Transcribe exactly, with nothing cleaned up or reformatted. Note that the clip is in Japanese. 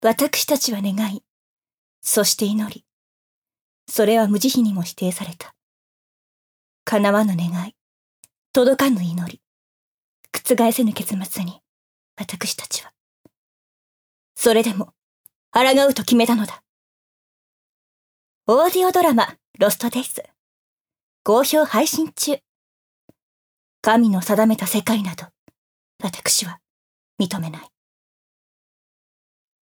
私たちは願い、そして祈り、それは無慈悲にも否定された。叶わぬ願い、届かぬ祈り、覆せぬ結末に、私たちは。それでも、抗うと決めたのだ。オーディオドラマ、ロストデイズ。好評配信中。神の定めた世界など、私は認めない。